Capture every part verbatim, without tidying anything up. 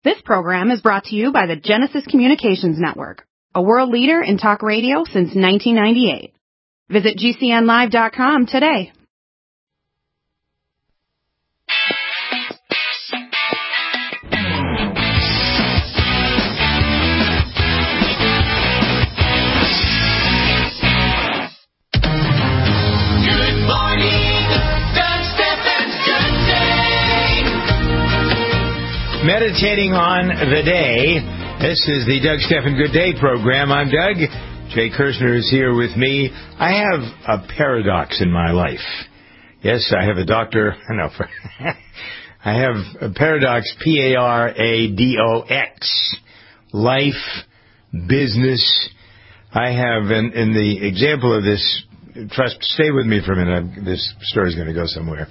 This program is brought to you by the Genesis Communications Network, a world leader in talk radio since nineteen ninety-eight. Visit G C N live dot com today. Meditating on the day. This is the Doug Stephan Good Day program. I'm Doug. Jay Kirshner is here with me. I have a paradox in my life. Yes, I have a doctor. No, I have a paradox, P A R A D O X. Life, business. I have, in, in the example of this, trust, stay with me for a minute. I'm, this story's going to go somewhere.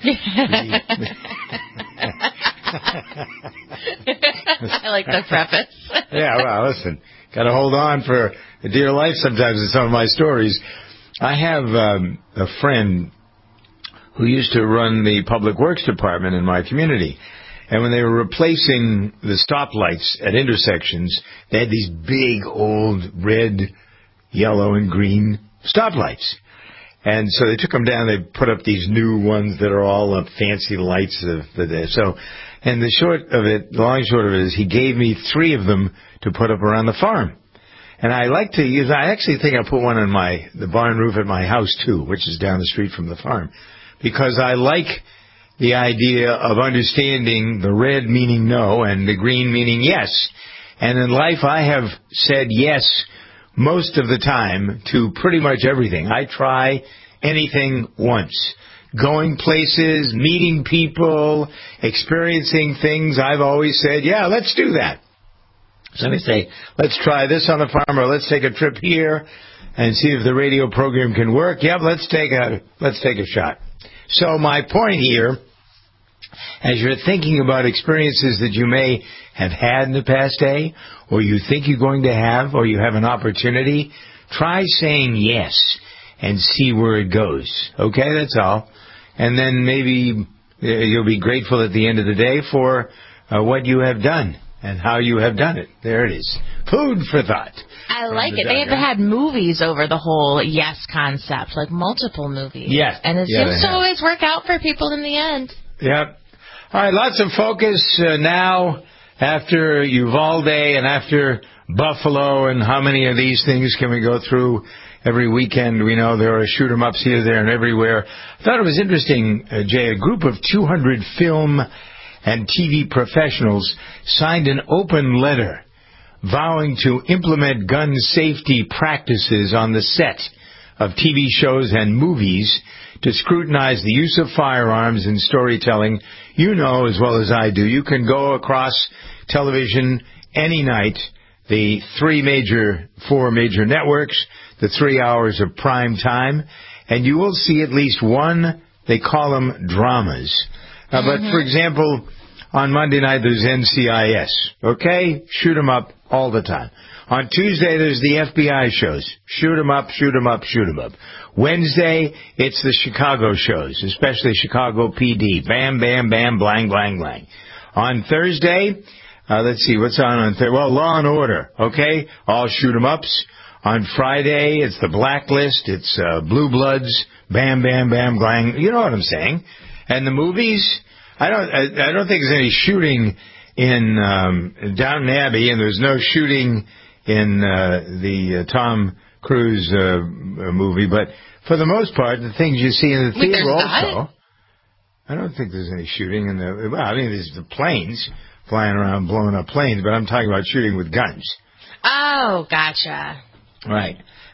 I like the preface. Yeah, well, listen, got to hold on for a dear life sometimes in some of my stories. I have um, a friend who used to run the public works department in my community. And when they were replacing the stoplights at intersections, they had these big old red, yellow, and green stoplights. And so they took them down. They put up these new ones that are all uh, fancy lights of the day. So, and the short of it, the long and short of it is, he gave me three of them to put up around the farm. And I like to use. I actually think I put one on my the barn roof at my house too, which is down the street from the farm, because I like the idea of understanding the red meaning no and the green meaning yes. And in life, I have said yes most of the time to pretty much everything. I try anything once. Going places, meeting people, experiencing things, I've always said, yeah, let's do that. So they say, let's try this on the farm, or let's take a trip here and see if the radio program can work. Yep, let's take a let's take a shot. So my point here, as you're thinking about experiences that you may have had in the past day, or you think you're going to have, or you have an opportunity, try saying yes and see where it goes. Okay, that's all. And then maybe you'll be grateful at the end of the day for uh, what you have done and how you have done it. There it is. Food for thought. I like it. They have had movies over the whole yes concept, like multiple movies. Yeah. And it yeah, seems to always work out for people in the end. Yep. All right, lots of focus uh, now after Uvalde and after Buffalo, and how many of these things can we go through every weekend? We know there are shoot-em-ups here, there, and everywhere. I thought it was interesting, uh, Jay, a group of two hundred film and T V professionals signed an open letter vowing to implement gun safety practices on the set of T V shows and movies to scrutinize the use of firearms in storytelling. You know as well as I do, you can go across television any night, the three major, four major networks, the three hours of prime time, and you will see at least one, they call them dramas. Uh, mm-hmm. But, for example, on Monday night there's N C I S, okay? Shoot 'em up all the time. On Tuesday, there's the F B I shows. Shoot 'em up, shoot 'em up, shoot 'em up. Wednesday, it's the Chicago shows, especially Chicago P D. Bam, bam, bam, blang, blang, blang. On Thursday, uh, let's see, what's on on Thursday? Well, Law and Order, okay? All shoot 'em ups. On Friday, it's the Blacklist. It's uh, Blue Bloods. Bam, bam, bam, blang. You know what I'm saying. And the movies, I don't, I, I don't think there's any shooting in um, Downton Abbey, and there's no shooting in uh, the uh, Tom Cruise uh, movie, but for the most part, the things you see in the Wait, theater also, not? I don't think there's any shooting in the, well, I mean, there's the planes flying around blowing up planes, but I'm talking about shooting with guns. Oh, gotcha. Right.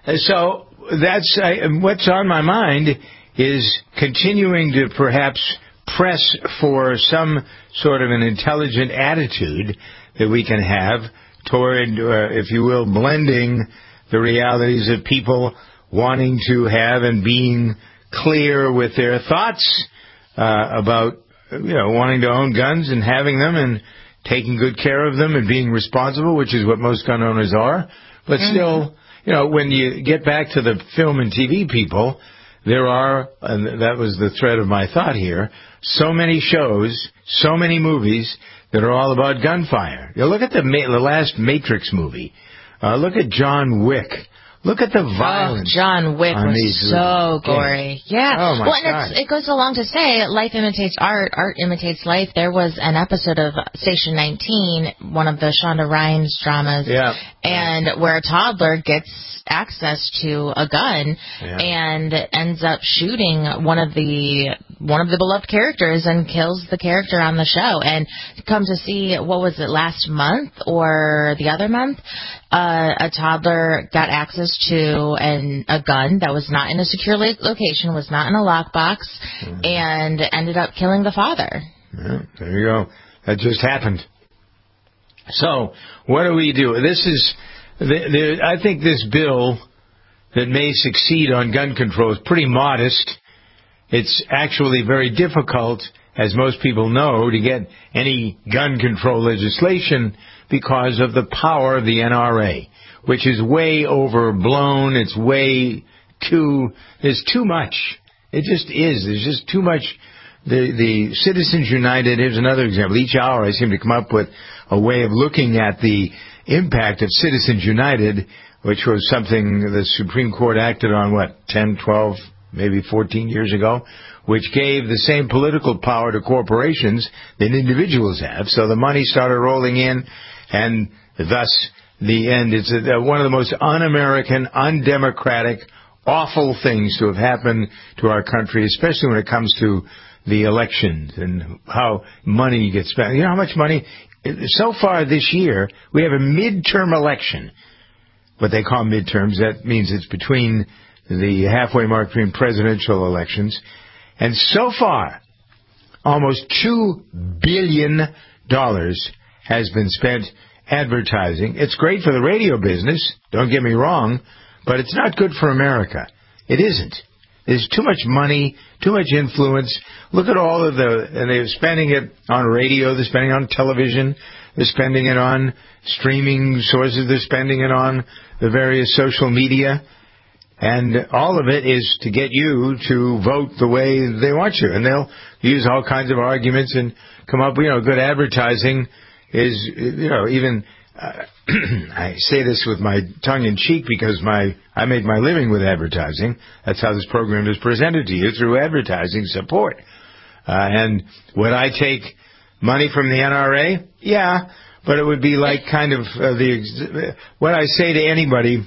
So that's, uh, what's on my mind is continuing to perhaps press for some sort of an intelligent attitude that we can have toward, uh, if you will, blending the realities of people wanting to have and being clear with their thoughts uh, about, you know, wanting to own guns and having them and taking good care of them and being responsible, which is what most gun owners are. But mm-hmm. still, you know, when you get back to the film and T V people, there are, and that was the thread of my thought here, so many shows, so many movies that are all about gunfire. You look at the, ma- the last Matrix movie. Uh, look at John Wick. Look at the violence. Oh, John Wick was so gory. Yeah. Oh, my well, and God. it's, it goes along to say, life imitates art, art imitates life. There was an episode of Station nineteen, one of the Shonda Rhimes dramas, yeah. and where a toddler gets access to a gun yeah. and ends up shooting one of the one of the beloved characters and kills the character on the show. And come to see, what was it, last month or the other month? Uh, a toddler got access to an, a gun that was not in a secure location, was not in a lockbox, mm-hmm. and ended up killing the father. Yeah, there you go. That just happened. So, what do we do? This is, the, the, I think this bill that may succeed on gun control is pretty modest. It's actually very difficult, as most people know, to get any gun control legislation because of the power of the N R A, which is way overblown. It's way too, there's too much. It just is. There's just too much. The, the Citizens United, here's another example. Each hour I seem to come up with a way of looking at the impact of Citizens United, which was something the Supreme Court acted on, what, ten, twelve, maybe fourteen years ago, which gave the same political power to corporations that individuals have. So the money started rolling in, and thus the end. It's a, one of the most un-American, undemocratic, awful things to have happened to our country, especially when it comes to the elections and how money gets spent. You know how much money? So far this year, we have a midterm election. What they call midterms, that means it's between the halfway mark between presidential elections. And so far, almost two billion dollars has been spent advertising. It's great for the radio business, don't get me wrong, but it's not good for America. It isn't. There's too much money, too much influence. Look at all of the, and they're spending it on radio, they're spending it on television, they're spending it on streaming sources, they're spending it on the various social media. And all of it is to get you to vote the way they want you. And they'll use all kinds of arguments and come up, you know, good advertising is, you know, even, uh, I say this with my tongue in cheek because my, I made my living with advertising. That's how this program is presented to you, through advertising support. Uh, and would I take money from the N R A? Yeah, but it would be like kind of uh, the, what I say to anybody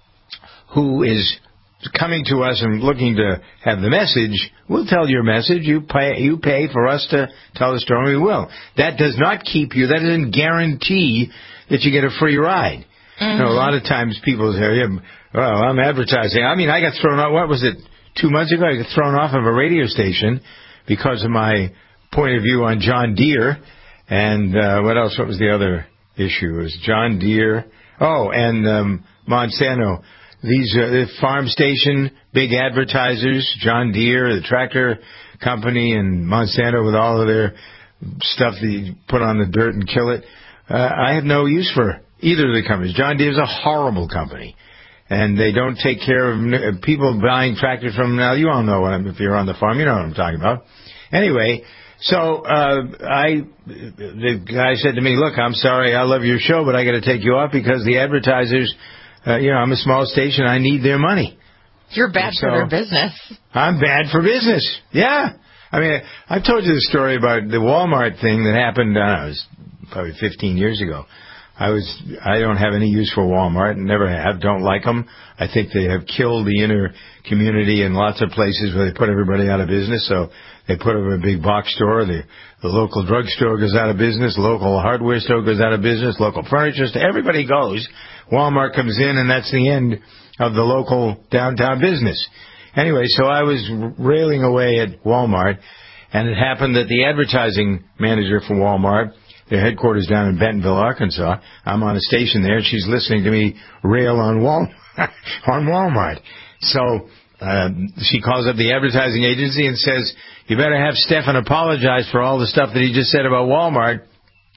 who is coming to us and looking to have the message, we'll tell your message. You pay, you pay for us to tell the story, we will. That does not keep you, that doesn't guarantee that you get a free ride. Mm-hmm. You know, a lot of times people say, yeah, well, I'm advertising. I mean, I got thrown off, what was it, two months ago? I got thrown off of a radio station because of my point of view on John Deere. And uh, what else? What was the other issue? It was John Deere. Oh, and um, Monsanto. These uh, the farm station, big advertisers, John Deere, the tractor company, and Monsanto with all of their stuff that you put on the dirt and kill it. Uh, I have no use for either of the companies. John Deere is a horrible company, and they don't take care of uh, people buying tractors from. Now, you all know what I'm, if you're on the farm, you know what I'm talking about. Anyway, so uh, I, the guy said to me, "Look, I'm sorry, I love your show, but I got to take you off because the advertisers." Uh, you know, I'm a small station. I need their money. You're bad so, for their business. I'm bad for business. Yeah. I mean, I've told you the story about the Walmart thing that happened, uh, it was probably fifteen years ago. I was, I don't have any use for Walmart and never have, don't like them. I think they have killed the inner community in lots of places where they put everybody out of business. So they put up a big box store. The, the local drugstore goes out of business. Local hardware store goes out of business. Local furniture store. Everybody goes. Walmart comes in, and that's the end of the local downtown business. Anyway, so I was railing away at Walmart, and it happened that the advertising manager for Walmart, their headquarters down in Bentonville, Arkansas, I'm on a station there, and she's listening to me rail on Wal on Walmart. So uh, she calls up the advertising agency and says, you better have Stefan apologize for all the stuff that he just said about Walmart.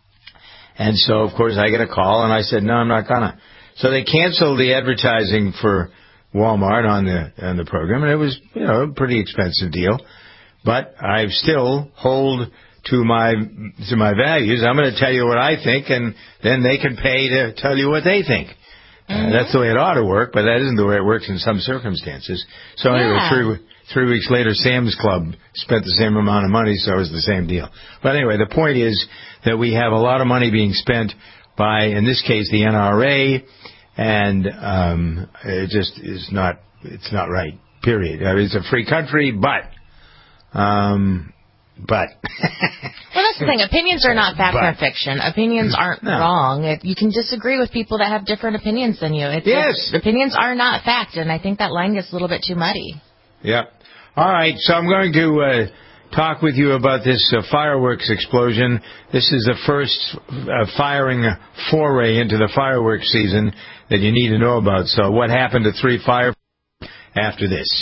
And so, of course, I get a call, and I said, no, I'm not gonna. So they canceled the advertising for Walmart on the on the program, and it was, you know, a pretty expensive deal. But I still hold to my to my values. I'm going to tell you what I think, and then they can pay to tell you what they think. Mm-hmm. Uh, that's the way it ought to work, but that isn't the way it works in some circumstances. So anyway, yeah. three, three weeks later, Sam's Club spent the same amount of money, so it was the same deal. But anyway, the point is that we have a lot of money being spent by, in this case, the N R A, and um, it just is not, it's not right, period. I mean, it's a free country, but... Um, But well, that's the thing. Opinions are not fact or fiction. Opinions aren't no. wrong. It, you can disagree with people that have different opinions than you. It's yes, like, opinions are not fact, and I think that line gets a little bit too muddy. Yep. All right. So I'm going to uh, talk with you about this uh, fireworks explosion. This is the first uh, firing foray into the fireworks season that you need to know about. So what happened to three firefighters after this?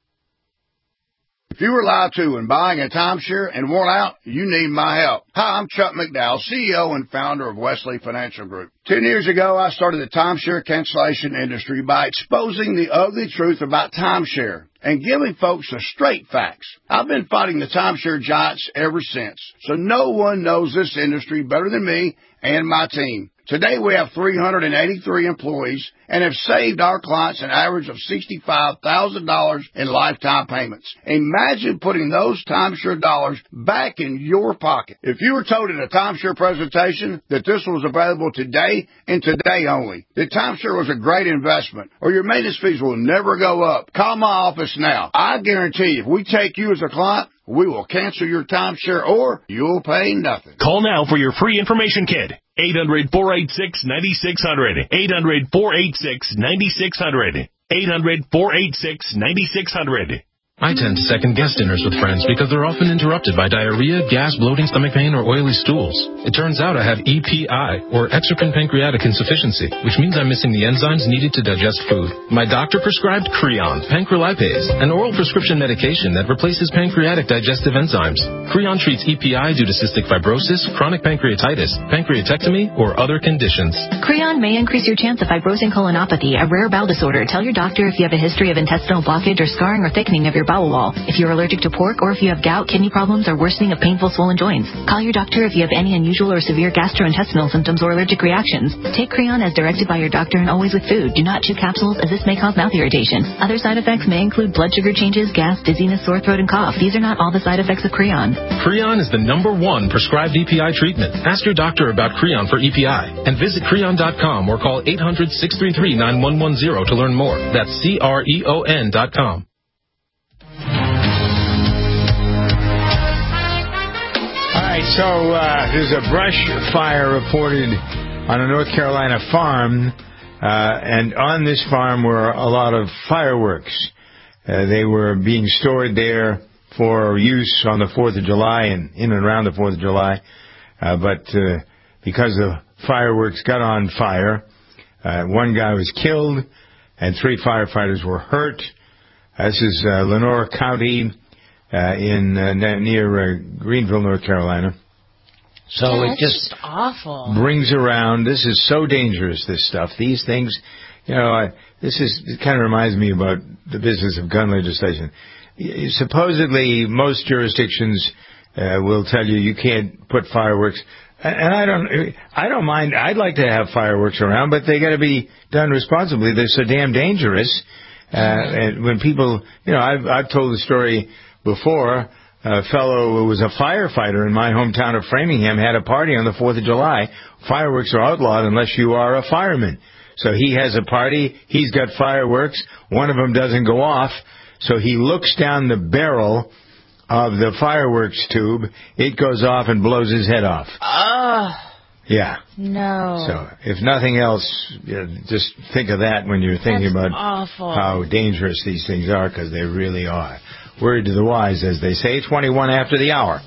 If you were lied to when buying a timeshare and worn out, you need my help. Hi, I'm Chuck McDowell, C E O and founder of Wesley Financial Group. Ten years ago, I started the timeshare cancellation industry by exposing the ugly truth about timeshare and giving folks the straight facts. I've been fighting the timeshare giants ever since, so no one knows this industry better than me and my team. Today, we have three hundred eighty-three employees and have saved our clients an average of sixty-five thousand dollars in lifetime payments. Imagine putting those timeshare dollars back in your pocket. If you were told in a timeshare presentation that this was available today and today only, that timeshare was a great investment or your maintenance fees will never go up, call my office now. I guarantee if we take you as a client, we will cancel your timeshare or you'll pay nothing. Call now for your free information kit. eight hundred, four eight six, nine six zero zero. eight hundred, four eight six, nine six zero zero. eight hundred, four eight six, nine six zero zero. I tend to second-guess dinners with friends because they're often interrupted by diarrhea, gas, bloating, stomach pain, or oily stools. It turns out I have E P I, or exocrine pancreatic insufficiency, which means I'm missing the enzymes needed to digest food. My doctor prescribed Creon, pancrelipase, an oral prescription medication that replaces pancreatic digestive enzymes. Creon treats E P I due to cystic fibrosis, chronic pancreatitis, pancreatectomy, or other conditions. Creon may increase your chance of fibrosing colonopathy, a rare bowel disorder. Tell your doctor if you have a history of intestinal blockage or scarring or thickening of your bowel wall, if you're allergic to pork, or if you have gout, kidney problems, or worsening of painful swollen joints. Call your doctor if you have any unusual or severe gastrointestinal symptoms or allergic reactions. Take Creon as directed by your doctor and always with food. Do not chew capsules as this may cause mouth irritation. Other side effects may include blood sugar changes, gas, dizziness, sore throat, and cough. These are not all the side effects of Creon. Creon is the number one prescribed E P I treatment. Ask your doctor about Creon for E P I and visit Creon dot com or call eight hundred, six three three, nine one one zero to learn more. That's C R E O N dot com. So uh, there's a brush fire reported on a North Carolina farm, uh, and on this farm were a lot of fireworks. Uh, they were being stored there for use on the fourth of July and in and around the fourth of July, uh, but uh, because the fireworks got on fire, uh, one guy was killed and three firefighters were hurt. Uh, this is uh, Lenore County. Uh, in uh, near uh, Greenville, North Carolina. So yeah, it just, just awful. brings around, this is so dangerous, this stuff. These things, you know, uh, this is, it kind of reminds me about the business of gun legislation. Supposedly, most jurisdictions uh, will tell you you can't put fireworks. And I don't, I don't mind, I'd like to have fireworks around, but they got to be done responsibly. They're so damn dangerous. Uh, and when people, you know, I've, I've told the story before. A fellow who was a firefighter in my hometown of Framingham had a party on the fourth of July. Fireworks are outlawed unless you are a fireman. So he has a party. He's got fireworks. One of them doesn't go off. So he looks down the barrel of the fireworks tube. It goes off and blows his head off. Ah. Yeah. No. So if nothing else, you know, just think of that when you're thinking That's about awful. how dangerous these things are, because they really are. Word to the wise, as they say, twenty-one after the hour.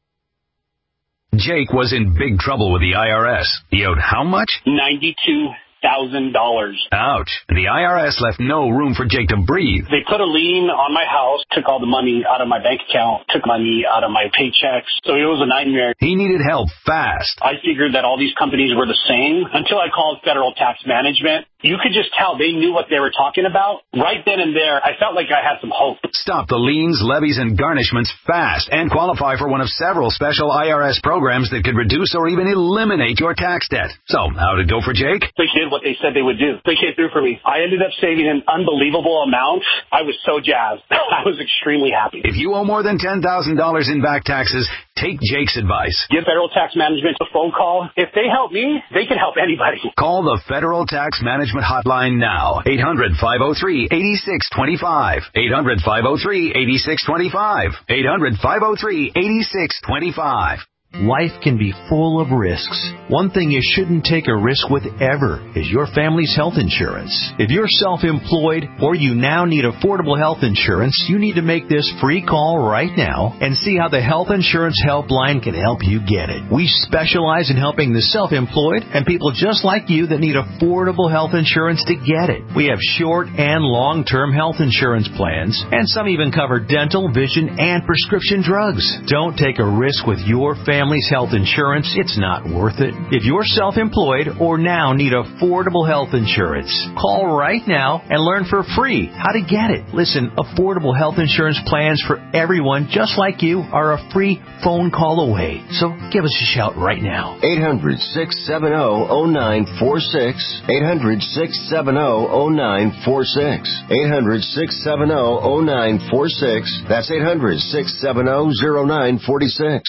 Jake was in big trouble with the I R S. He owed how much? ninety-two thousand dollars. Ouch. The I R S left no room for Jake to breathe. They put a lien on my house, took all the money out of my bank account, took money out of my paychecks. So it was a nightmare. He needed help fast. I figured that all these companies were the same until I called Federal Tax Management. You could just tell they knew what they were talking about. Right then and there, I felt like I had some hope. Stop the liens, levies, and garnishments fast and qualify for one of several special I R S programs that could reduce or even eliminate your tax debt. So, how'd it go for Jake? They did what they said they would do. They came through for me. I ended up saving an unbelievable amount. I was so jazzed. I was extremely happy. If you owe more than ten thousand dollars in back taxes, take Jake's advice. Give Federal Tax Management a phone call. If they help me, they can help anybody. Call the Federal Tax Management Hotline now. eight hundred, five oh three, eight six two five. eight hundred, five oh three, eight six two five. eight hundred, five oh three, eight six two five. Life can be full of risks. One thing you shouldn't take a risk with ever is your family's health insurance. If you're self-employed or you now need affordable health insurance, you need to make this free call right now and see how the Health Insurance Helpline can help you get it. We specialize in helping the self-employed and people just like you that need affordable health insurance to get it. We have short and long-term health insurance plans, and some even cover dental, vision, and prescription drugs. Don't take a risk with your family. Family's health insurance, it's not worth it. If you're self-employed or now need affordable health insurance, call right now and learn for free how to get it. Listen, affordable health insurance plans for everyone just like you are a free phone call away. So give us a shout right now. eight hundred, six seven zero, zero nine four six. eight hundred, six seven zero, zero nine four six. eight hundred, six seven zero, zero nine four six. That's eight hundred, six seven zero, zero nine four six.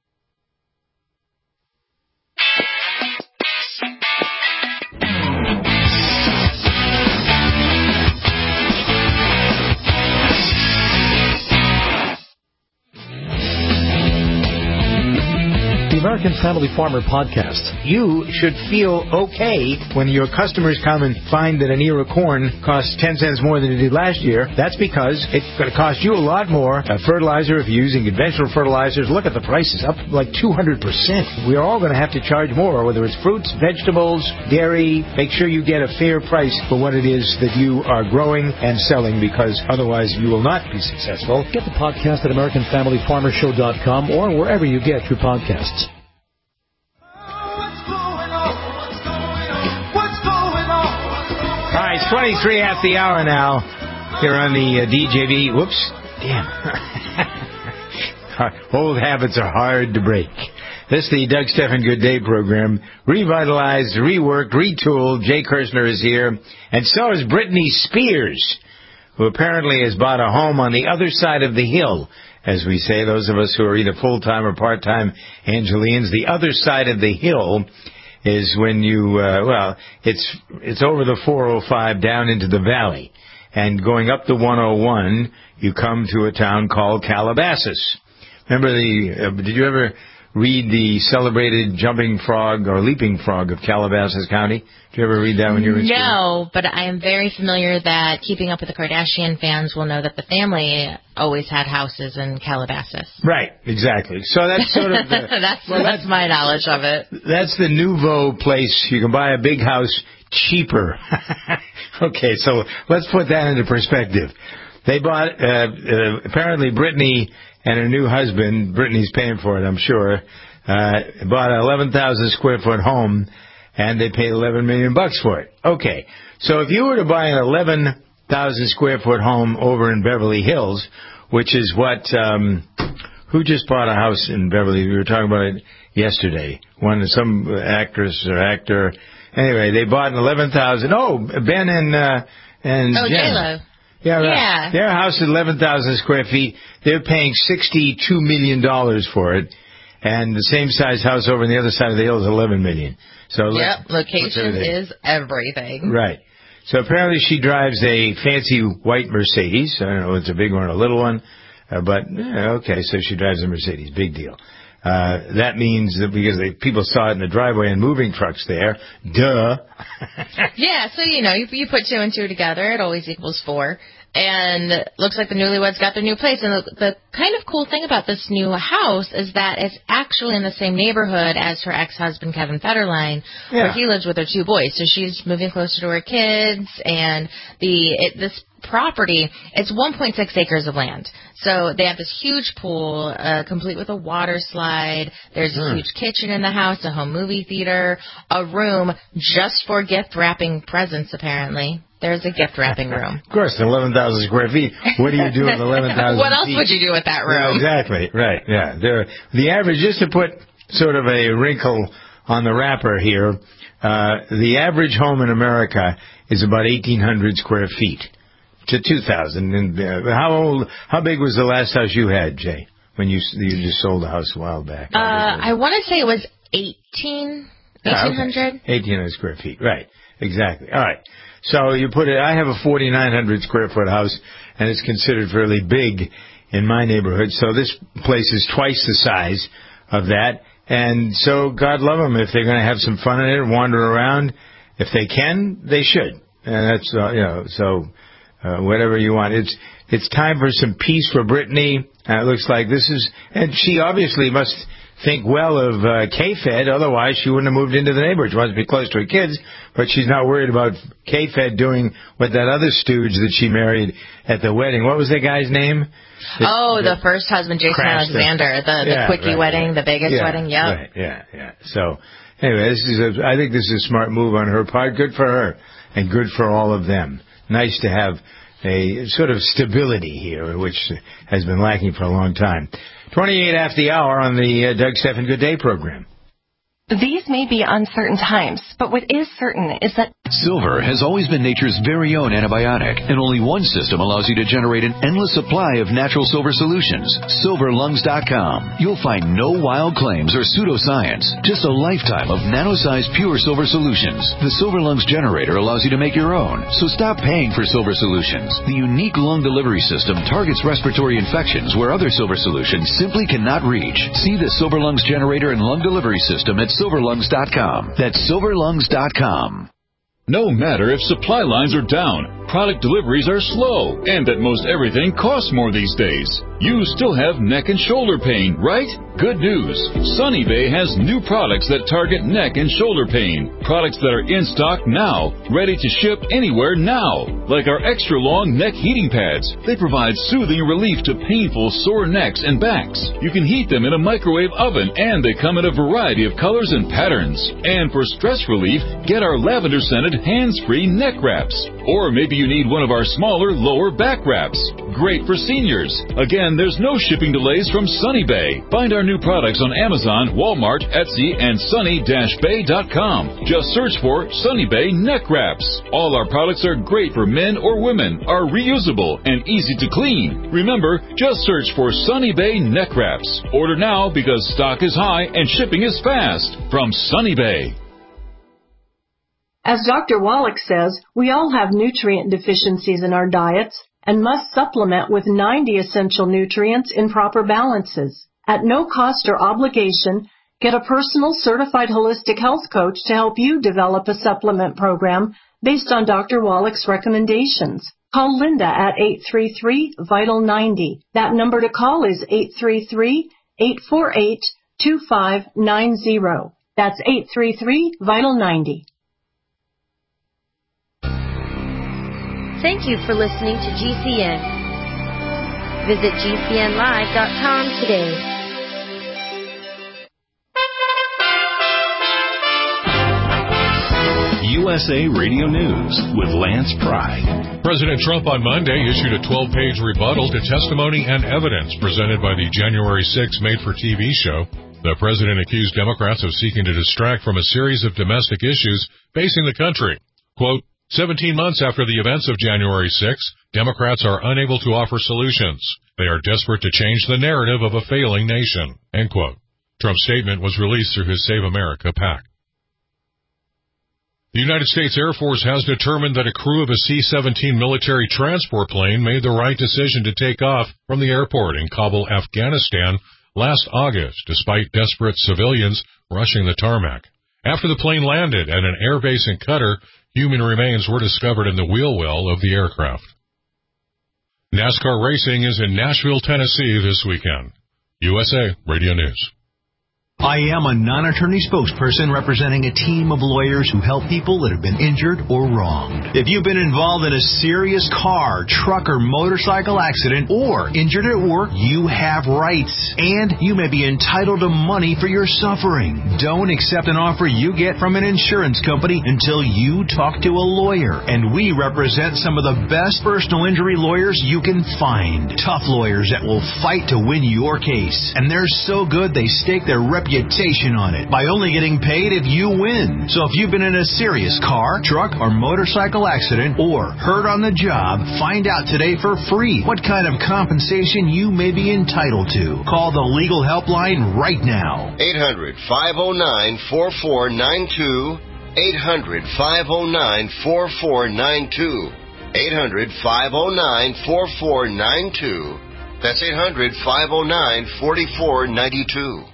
American Family Farmer Podcast. You should feel okay when your customers come and find that an ear of corn costs ten cents more than it did last year. That's because it's going to cost you a lot more. A fertilizer, if you're using conventional fertilizers, look at the prices, up like two hundred percent. We're all going to have to charge more, whether it's fruits, vegetables, dairy. Make sure you get a fair price for what it is that you are growing and selling, because otherwise you will not be successful. Get the podcast at American Family Farmer Show dot com or wherever you get your podcasts. All right, it's twenty-three after the hour now here on the uh, D J V. Whoops. Damn. Old habits are hard to break. This is the Doug Stephan Good Day program. Revitalized, reworked, retooled. Jay Kirshner is here. And so is Britney Spears, who apparently has bought a home on the other side of the hill. As we say, those of us who are either full-time or part-time Angelians, the other side of the hill is when you, uh, well, it's it's over the four oh five down into the valley. And going up the one oh one, you come to a town called Calabasas. Remember the, uh, did you ever read the celebrated jumping frog or leaping frog of Calabasas County? Did you ever read that when you were in school? No, but I am very familiar that Keeping Up with the Kardashian fans will know that the family always had houses in Calabasas. Right, exactly. So that's sort of the, that's, well, that's that's my knowledge of it. That's the nouveau place. You can buy a big house cheaper. Okay, so let's put that into perspective. They bought, uh, uh, apparently Britney and her new husband, Britney's paying for it, I'm sure, uh, bought an eleven thousand square foot home, and they paid eleven million bucks for it. Okay, so if you were to buy an eleven thousand square foot home over in Beverly Hills, which is what, um, who just bought a house in Beverly? We were talking about it yesterday. One, some actress or actor. Anyway, they bought an eleven thousand. Oh, Ben and, uh, and Oh, Jen. J-Lo. Yeah, right. Yeah. Their house is eleven thousand square feet. They're paying sixty-two million dollars for it. And the same size house over on the other side of the hill is eleven million dollars. So Yep, location is everything. Right. So apparently she drives a fancy white Mercedes. I don't know if it's a big one or a little one. Uh, but, yeah, okay, so she drives a Mercedes. Big deal. Uh, that means that because they, people saw it in the driveway and moving trucks there. Duh. Yeah, so, you know, you, you put two and two together, it always equals four. And looks like the newlyweds got their new place. And the, the kind of cool thing about this new house is that it's actually in the same neighborhood as her ex-husband, Kevin Federline, yeah. where he lives with her two boys. So she's moving closer to her kids. And the it, this property, it's one point six acres of land. So they have this huge pool, uh, complete with a water slide. There's a mm. huge kitchen in the house, a home movie theater, a room just for gift wrapping presents, apparently. There's a gift wrapping room. Of course, eleven thousand square feet. What do you do with eleven thousand What else feet? would you do with that room? Yeah, exactly, right, yeah. There, the average, just to put sort of a wrinkle on the wrapper here, uh, the average home in America is about eighteen hundred square feet to two thousand. And uh, how old, how big was the last house you had, Jay, when you you just sold a house a while back? Uh, I want to say it was eighteen, eighteen hundred. Ah, okay. eighteen hundred square feet, right, exactly. All right. So you put it, I have a forty-nine hundred square foot house, and it's considered fairly big in my neighborhood. So this place is twice the size of that. And so God love them. If they're going to have some fun in it, wander around, if they can, they should. And that's, uh, you know, so uh, whatever you want. It's it's time for some peace for Brittany. Uh, it looks like this is, and she obviously must think well of uh, K-Fed, otherwise she wouldn't have moved into the neighborhood. She wants to be close to her kids, but she's not worried about K-Fed doing what that other stooge that she married at the wedding. What was that guy's name? Oh, the, the first husband, Jason Alexander, the, the yeah, quickie right, wedding, yeah. the Vegas yeah, wedding, yep. Right, yeah, yeah. So, anyway, this is a, I think this is a smart move on her part. Good for her, and good for all of them. Nice to have a sort of stability here, which has been lacking for a long time. twenty-eight after the hour on the uh, Doug Stephan Good Day program. These may be uncertain times, but what is certain is that silver has always been nature's very own antibiotic, and only one system allows you to generate an endless supply of natural silver solutions. silver lungs dot com. You'll find no wild claims or pseudoscience, just a lifetime of nano-sized pure silver solutions. The Silver Lungs generator allows you to make your own, so stop paying for silver solutions. The unique lung delivery system targets respiratory infections where other silver solutions simply cannot reach. See the Silver Lungs generator and lung delivery system at silver lungs dot com. That's silver lungs dot com. No matter if supply lines are down, product deliveries are slow, and that most everything costs more these days, you still have neck and shoulder pain, right? Good news. Sunny Bay has new products that target neck and shoulder pain. Products that are in stock now, ready to ship anywhere now. Like our extra long neck heating pads. They provide soothing relief to painful sore necks and backs. You can heat them in a microwave oven, and they come in a variety of colors and patterns. And for stress relief, get our lavender scented hands-free neck wraps. Or maybe you need one of our smaller lower back wraps. Great for seniors. Again, there's no shipping delays from Sunny Bay. Find our new products on Amazon, Walmart, Etsy, and sunny dash bay dot com. Just search for Sunny Bay Neck Wraps. All our products are great for men or women, are reusable, and easy to clean. Remember, just search for Sunny Bay Neck Wraps. Order now because stock is high and shipping is fast. From Sunny Bay. As Doctor Wallach says, we all have nutrient deficiencies in our diets and must supplement with ninety essential nutrients in proper balances. At no cost or obligation, get a personal certified holistic health coach to help you develop a supplement program based on Doctor Wallach's recommendations. Call Linda at eight three three, vital ninety. That number to call is eight three three, eight four eight, two five nine zero. That's eight three three, vital ninety. Thank you for listening to G C N. Visit G C N live dot com today. U S A Radio News with Lance Pride. President Trump on Monday issued a twelve-page rebuttal to testimony and evidence presented by the January sixth made-for-T V show. The president accused Democrats of seeking to distract from a series of domestic issues facing the country. Quote, seventeen months after the events of January sixth, Democrats are unable to offer solutions. They are desperate to change the narrative of a failing nation. End quote. Trump's statement was released through his Save America PAC. The United States Air Force has determined that a crew of a C seventeen military transport plane made the right decision to take off from the airport in Kabul, Afghanistan last August, despite desperate civilians rushing the tarmac. After the plane landed at an airbase in Qatar, human remains were discovered in the wheel well of the aircraft. NASCAR racing is in Nashville, Tennessee this weekend. U S A Radio News. I am a non-attorney spokesperson representing a team of lawyers who help people that have been injured or wronged. If you've been involved in a serious car, truck, or motorcycle accident or injured at work, you have rights, and you may be entitled to money for your suffering. Don't accept an offer you get from an insurance company until you talk to a lawyer, and we represent some of the best personal injury lawyers you can find. Tough lawyers that will fight to win your case, and they're so good they stake their reputation reputation on it by only getting paid if you win. So if you've been in a serious car, truck, or motorcycle accident or hurt on the job, find out today for free what kind of compensation you may be entitled to. Call the legal helpline right now. eight hundred, five oh nine, four four nine two. eight hundred, five oh nine, four four nine two. eight hundred, five oh nine, four four nine two. That's eight hundred, five oh nine, four four nine two.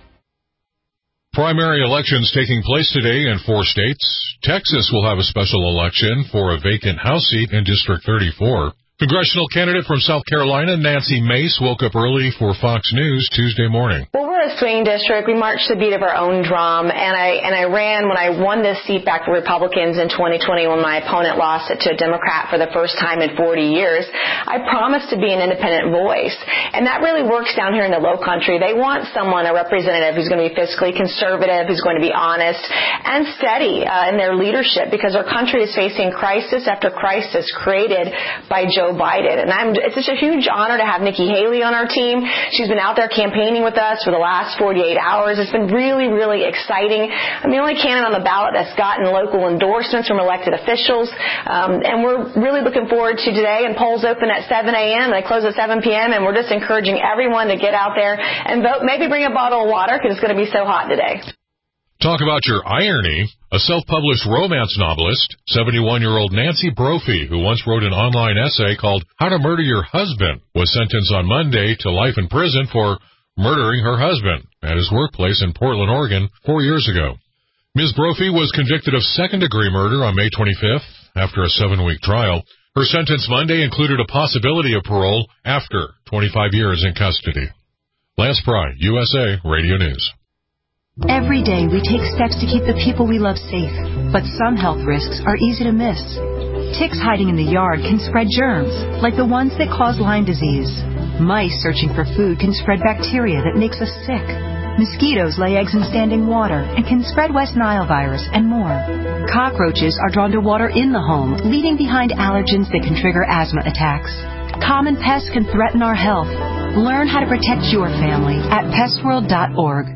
Primary elections taking place today in four states. Texas will have a special election for a vacant House seat in District thirty-four. Congressional candidate from South Carolina, Nancy Mace, woke up early for Fox News Tuesday morning. Well, we're a swing district. We march to the beat of our own drum, and I and I ran when I won this seat back to Republicans in twenty twenty when my opponent lost it to a Democrat for the first time in forty years. I promised to be an independent voice, and that really works down here in the Low Country. They want someone, a representative, who's going to be fiscally conservative, who's going to be honest and steady uh, in their leadership, because our country is facing crisis after crisis created by Joe Biden. And I'm, it's just a huge honor to have Nikki Haley on our team. She's been out there campaigning with us for the last forty-eight hours. It's been really, really exciting. I'm the only candidate on the ballot that's gotten local endorsements from elected officials. Um, and we're really looking forward to today. And polls open at seven a.m. They close at seven p.m. And we're just encouraging everyone to get out there and vote. Maybe bring a bottle of water because it's going to be so hot today. Talk about your irony. A self-published romance novelist, seventy-one-year-old Nancy Brophy, who once wrote an online essay called How to Murder Your Husband, was sentenced on Monday to life in prison for murdering her husband at his workplace in Portland, Oregon, four years ago. Miz Brophy was convicted of second-degree murder on May twenty-fifth after a seven-week trial. Her sentence Monday included a possibility of parole after twenty-five years in custody. Lance Pry, U S A Radio News. Every day we take steps to keep the people we love safe, but some health risks are easy to miss. Ticks hiding in the yard can spread germs, like the ones that cause Lyme disease. Mice searching for food can spread bacteria that makes us sick. Mosquitoes lay eggs in standing water and can spread West Nile virus and more. Cockroaches are drawn to water in the home, leaving behind allergens that can trigger asthma attacks. Common pests can threaten our health. Learn how to protect your family at pest world dot org.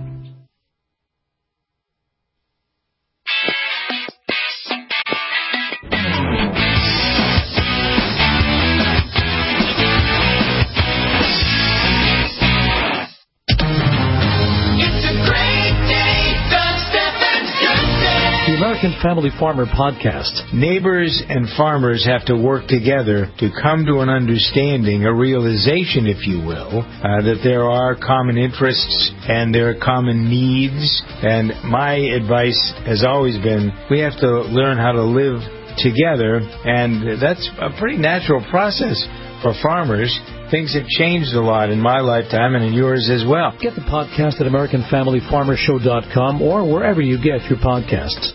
American Family Farmer Podcast. Neighbors and farmers have to work together to come to an understanding, a realization, if you will, uh, that there are common interests and there are common needs. And my advice has always been we have to learn how to live together, and that's a pretty natural process for farmers. Things have changed a lot in my lifetime and in yours as well. Get the podcast at American Family Farmer Show dot com or wherever you get your podcasts.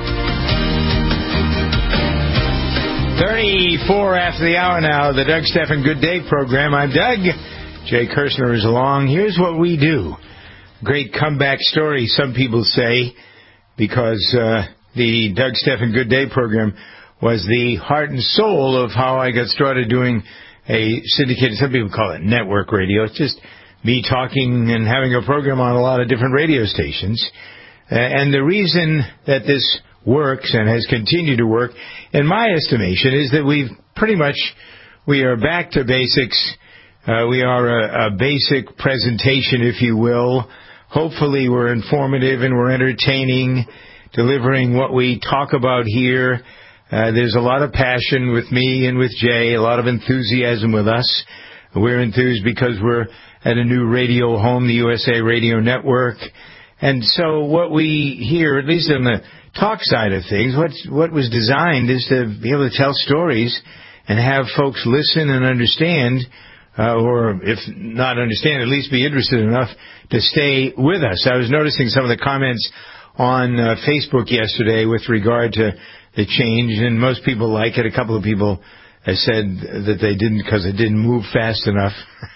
thirty-four after the hour now, the Doug Stephan Good Day program. I'm Doug. Jay Kirshner is along. Here's what we do. Great comeback story, some people say, because uh, the Doug Stephan Good Day program was the heart and soul of how I got started doing a syndicated, some people call it network radio. It's just me talking and having a program on a lot of different radio stations. Uh, and the reason that this works and has continued to work, in my estimation, is that we've pretty much, we are back to basics. Uh, we are a, a basic presentation, if you will. Hopefully we're informative and we're entertaining, delivering what we talk about here. Uh, there's a lot of passion with me and with Jay, a lot of enthusiasm with us. We're enthused because we're at a new radio home, the U S A Radio Network. And so what we hear, at least on the talk side of things, what's, what was designed is to be able to tell stories and have folks listen and understand, uh, or if not understand, at least be interested enough to stay with us. I was noticing some of the comments on uh, Facebook yesterday with regard to the change, and most people like it. A couple of people uh, said that they didn't because it didn't move fast enough.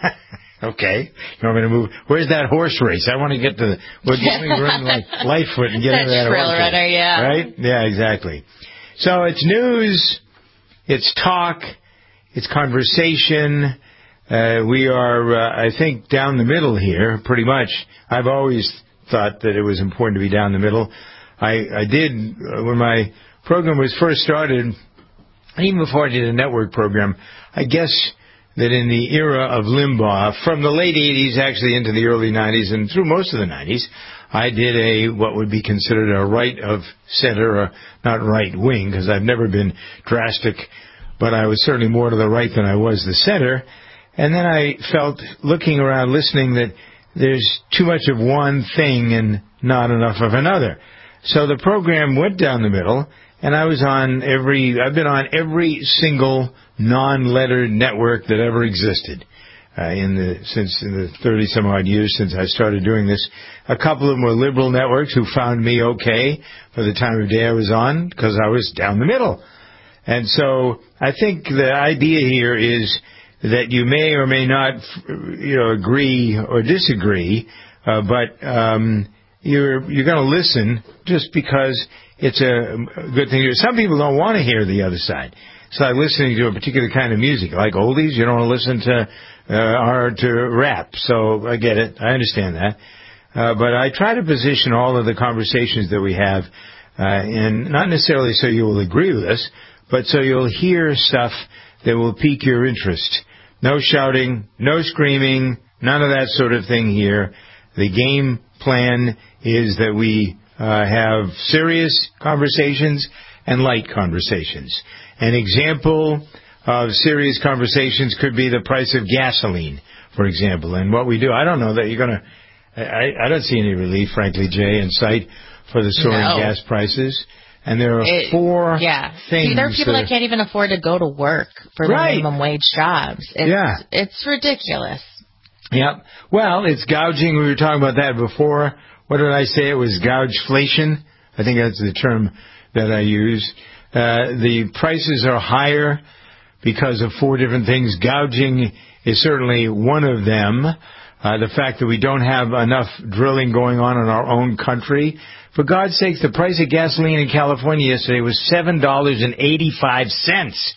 Okay, you want me to move? Where's that horse race? I want to get to the. We're getting run like Lightfoot and get into that trail horse runner, race, yeah. right? Yeah, exactly. So it's news, it's talk, it's conversation. Uh, we are, uh, I think, down the middle here, pretty much. I've always thought that it was important to be down the middle. I, I did uh, when my program was first started, even before I did a network program. I guess that in the era of Limbaugh, from the late eighties actually into the early nineties and through most of the nineties, I did a what would be considered a right of center, or not right wing, because I've never been drastic, but I was certainly more to the right than I was the center. And then I felt, looking around, listening, that there's too much of one thing and not enough of another. So the program went down the middle, and I was on every, I've been on every single non-lettered network that ever existed uh, in the since in the thirty some odd years since I started doing this. A couple of them were liberal networks who found me okay for the time of day I was on because I was down the middle. And so I think the idea here is that you may or may not, you know, agree or disagree, uh, but um, you're you're going to listen just because it's a good thing to do. Some people don't want to hear the other side. It's like listening to a particular kind of music, like oldies. You don't want to listen to uh, or to rap. So I get it. I understand that. Uh, but I try to position all of the conversations that we have, uh, and not necessarily so you will agree with us, but so you'll hear stuff that will pique your interest. No shouting, no screaming, none of that sort of thing here. The game plan is that we uh, have serious conversations and light conversations. An example of serious conversations could be the price of gasoline, for example. And what we do, I don't know that you're going to, I, I don't see any relief, frankly, Jay, in sight for the soaring No. gas prices. And there are It- four yeah. things. See, there are people that, that can't even afford to go to work for the Right. minimum wage jobs. It's, Yeah. It's ridiculous. Yep. Well, it's gouging. We were talking about that before. What did I say? It was gougeflation. I think that's the term that I use. Uh, the prices are higher because of four different things. Gouging is certainly one of them. Uh, the fact that we don't have enough drilling going on in our own country. For God's sakes, the price of gasoline in California yesterday was seven dollars and eighty-five cents.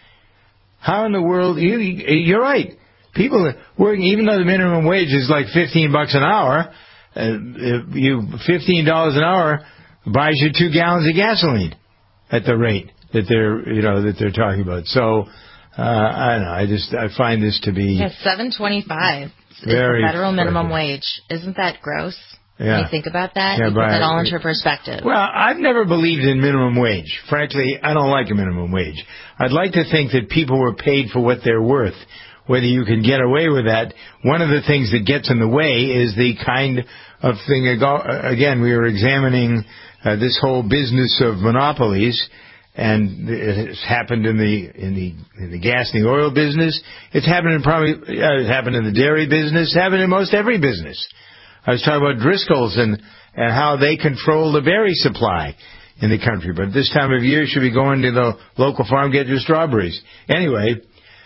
How in the world? You, you're right. People working, even though the minimum wage is like fifteen bucks an hour, uh, you fifteen dollars an hour buys you two gallons of gasoline at the rate that they're, you know, that they're talking about. So, uh, I don't know. I just, I find this to be Yeah, seven twenty-five is very the federal minimum frustrating. wage. Isn't that gross? Yeah. When you think about that, Yeah, you put but- that all into perspective. Well, I've never believed in minimum wage. Frankly, I don't like a minimum wage. I'd like to think that people were paid for what they're worth. Whether you can get away with that, one of the things that gets in the way is the kind of thing, again, we were examining uh, this whole business of monopolies, and it's happened in the in the in the gas and the oil business. It's happened in probably uh, it's happened in the dairy business. It's happened in most every business. I was talking about Driscoll's and, and how they control the berry supply in the country. But this time of year, you should be going to the local farm, get your strawberries. Anyway,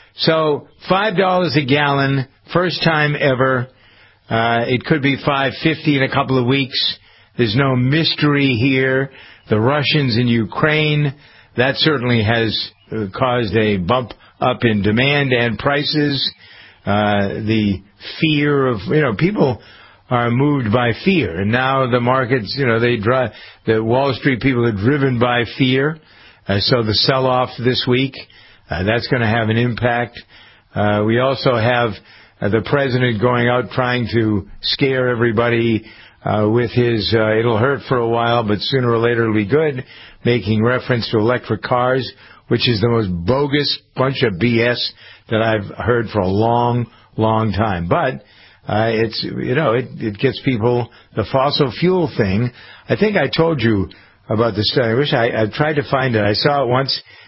so five dollars a gallon, first time ever. Uh, it could be five fifty in a couple of weeks. There's no mystery here. The Russians in Ukraine, that certainly has uh, caused a bump up in demand and prices. Uh, the fear of, you know, people are moved by fear. And now the markets, you know, they drive, the Wall Street people are driven by fear. Uh, so the sell-off this week, uh, that's going to have an impact. Uh, we also have uh, the president going out trying to scare everybody uh, with his, uh, it'll hurt for a while, but sooner or later it'll be good, making reference to electric cars, which is the most bogus bunch of B S that I've heard for a long, long time. But Uh, it's, you know, it, it gets people, the fossil fuel thing. I think I told you about this study. I wish I, I've tried to find it. I saw it once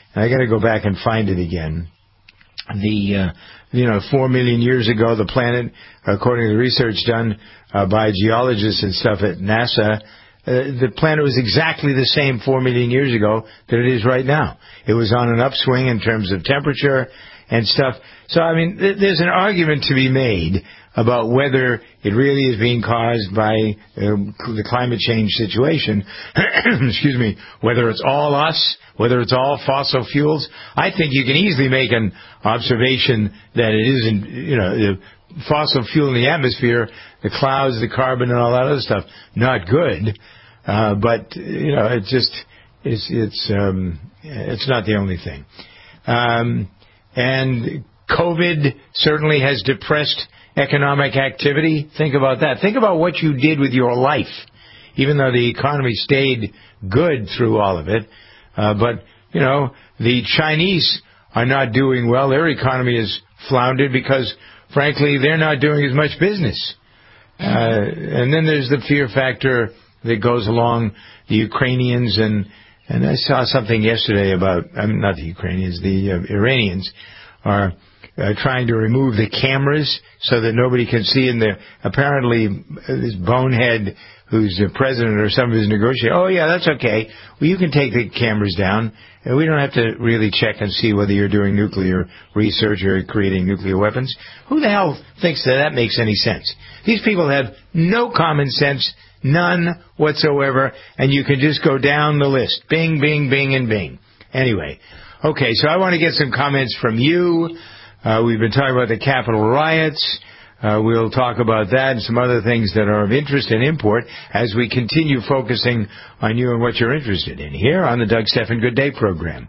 and I got to go back and find it again. The, uh, you know, four million years ago, the planet, according to the research done uh, by geologists and stuff at NASA, uh, the planet was exactly the same four million years ago that it is right now. It was on an upswing in terms of temperature and stuff. So, I mean, th- there's an argument to be made about whether it really is being caused by uh, the climate change situation. Excuse me, whether it's all us, whether it's all fossil fuels. I think you can easily make an observation that it isn't, you know, the fossil fuel in the atmosphere, the clouds, the carbon, and all that other stuff, not good. Uh, but, you know, it just, it's, it's, um, it's not the only thing. Um, and COVID certainly has depressed economic activity. Think about that. Think about what you did with your life, even though the economy stayed good through all of it. Uh, but, you know, the Chinese are not doing well. Their economy is floundered because, frankly, they're not doing as much business. Uh, and then there's the fear factor that goes along the Ukrainians. And, and I saw something yesterday about, I mean, not the Ukrainians, the uh, Iranians are uh, trying to remove the cameras so that nobody can see. And the, apparently this bonehead who's the president or some of his negotiators, oh, yeah, that's okay. Well, you can take the cameras down. And we don't have to really check and see whether you're doing nuclear research or creating nuclear weapons. Who the hell thinks that that makes any sense? These people have no common sense, none whatsoever, and you can just go down the list. Bing, bing, bing, and bing. Anyway, okay, so I want to get some comments from you. Uh, we've been talking about the Capitol riots. Uh, we'll talk about that and some other things that are of interest and import as we continue focusing on you and what you're interested in here on the Doug Stephan Good Day program.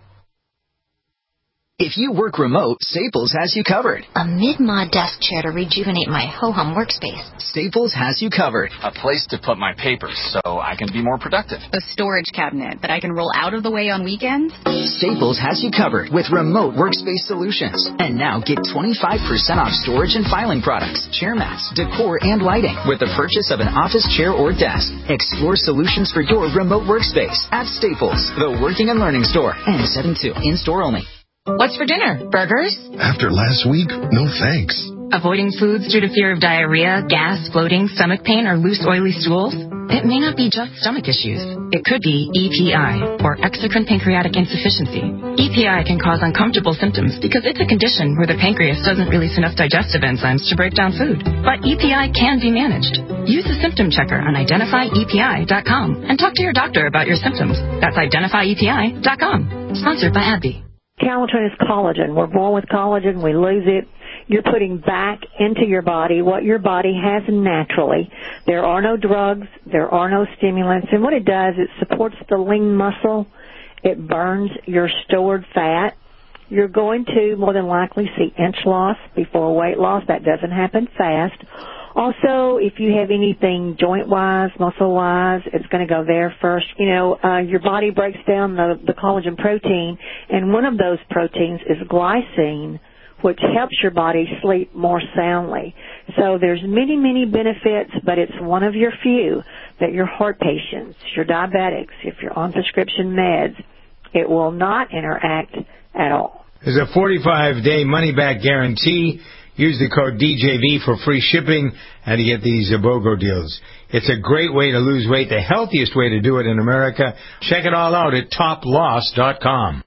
If you work remote, Staples has you covered. A mid-mod desk chair to rejuvenate my ho-hum workspace. Staples has you covered. A place to put my papers so I can be more productive. A storage cabinet that I can roll out of the way on weekends. Staples has you covered with remote workspace solutions. And now get twenty-five percent off storage and filing products, chair mats, decor, and lighting with the purchase of an office chair or desk. Explore solutions for your remote workspace at Staples, the working and learning store. N seventy-two, in-store only. What's for dinner? Burgers? After last week, no thanks. Avoiding foods due to fear of diarrhea, gas, bloating, stomach pain, or loose, oily stools? It may not be just stomach issues. It could be E P I, or exocrine pancreatic insufficiency. E P I can cause uncomfortable symptoms because it's a condition where the pancreas doesn't release enough digestive enzymes to break down food. But E P I can be managed. Use the symptom checker on identify E P I dot com and talk to your doctor about your symptoms. That's identify E P I dot com. Sponsored by AbbVie. Calatrine is collagen. We're born with collagen. We lose it. You're putting back into your body what your body has naturally. There are no drugs. There are no stimulants. And what it does, it supports the lean muscle. It burns your stored fat. You're going to more than likely see inch loss before weight loss. That doesn't happen fast. Also, if you have anything joint-wise, muscle-wise, it's going to go there first. You know, uh, your body breaks down the, the collagen protein, and one of those proteins is glycine, which helps your body sleep more soundly. So there's many, many benefits, but it's one of your few that your heart patients, your diabetics, if you're on prescription meds, it will not interact at all. There's a forty-five day money-back guarantee. Use the code D J V for free shipping and to get these BOGO deals. It's a great way to lose weight, the healthiest way to do it in America. Check it all out at top loss dot com.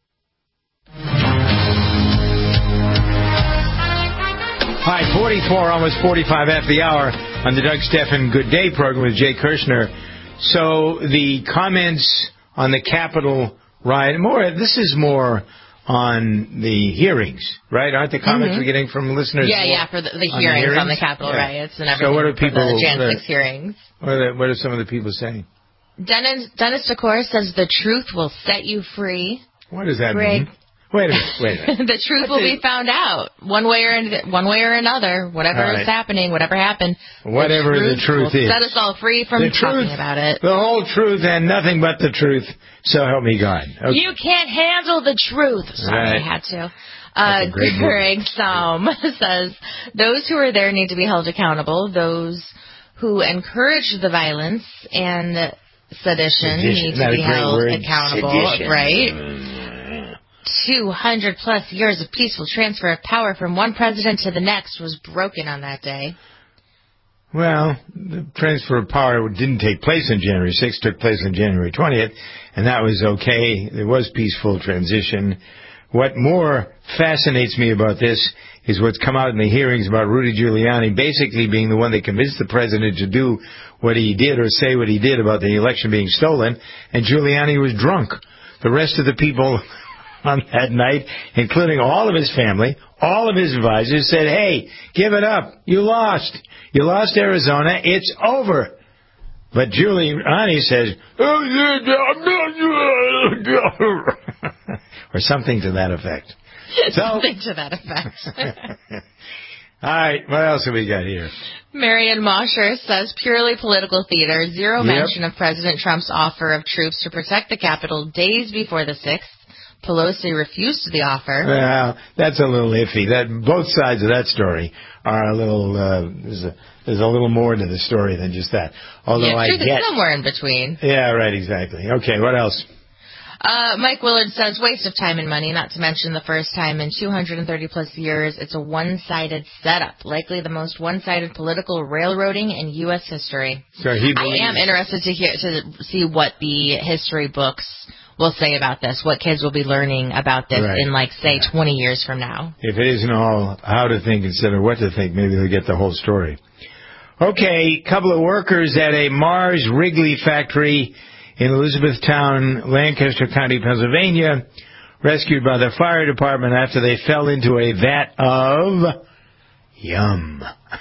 Hi, forty-four, almost forty-five after the hour on the Doug Stephan Good Day program with Jay Kirshner. So the comments on the Capitol riot, more, this is more on the hearings, right? Aren't the comments mm-hmm. we're getting from listeners? Yeah, yeah, for the, the, on hearings, the hearings on the Capitol yeah. riots and everything. So what are people? For the Jan six hearings. What are, the, what are some of the people saying? Dennis Dennis DeCore says the truth will set you free. What does that Greg. mean? Wait a minute. Wait a minute. The truth will be found out one way or one way or another. Whatever right. is happening, whatever happened. Whatever the truth, the truth is. Set us all free from the talking truth, about it. The whole truth and nothing but the truth. So help me God. Okay. You can't handle the truth. Sorry, right. I had to. Uh, Greg Saum says, those who are there need to be held accountable. Those who encourage the violence and sedition, sedition. need to be held word. accountable. Sedition. Right? two hundred plus years of peaceful transfer of power from one president to the next was broken on that day. Well, the transfer of power didn't take place on January sixth, took place on January twentieth, and that was okay. There was peaceful transition. What more fascinates me about this is what's come out in the hearings about Rudy Giuliani basically being the one that convinced the president to do what he did or say what he did about the election being stolen, and Giuliani was drunk. The rest of the people on that night, including all of his family, all of his advisors, said, hey, give it up. You lost. You lost Arizona. It's over. But Giuliani says, or something to that effect. Something to that effect. All right, what else have we got here? Marion Mosher says purely political theater, zero Yep. mention of President Trump's offer of troops to protect the Capitol days before the sixth. Pelosi refused the offer. Well, that's a little iffy. That both sides of that story are a little. Uh, there's, a, there's a little more to the story than just that. Although yeah, I truth get is somewhere in between. Yeah, right, exactly. Okay, what else? Uh, Mike Willard says waste of time and money, not to mention the first time in two hundred thirty plus years it's a one-sided setup, likely the most one-sided political railroading in U S history. So he I am interested to hear to see what the history books will say about this, what kids will be learning about this Right. in, like, say, twenty years from now. If it isn't all how to think instead of what to think, maybe they'll get the whole story. Okay, couple of workers at a Mars Wrigley factory in Elizabethtown, Lancaster County, Pennsylvania, rescued by the fire department after they fell into a vat of yum.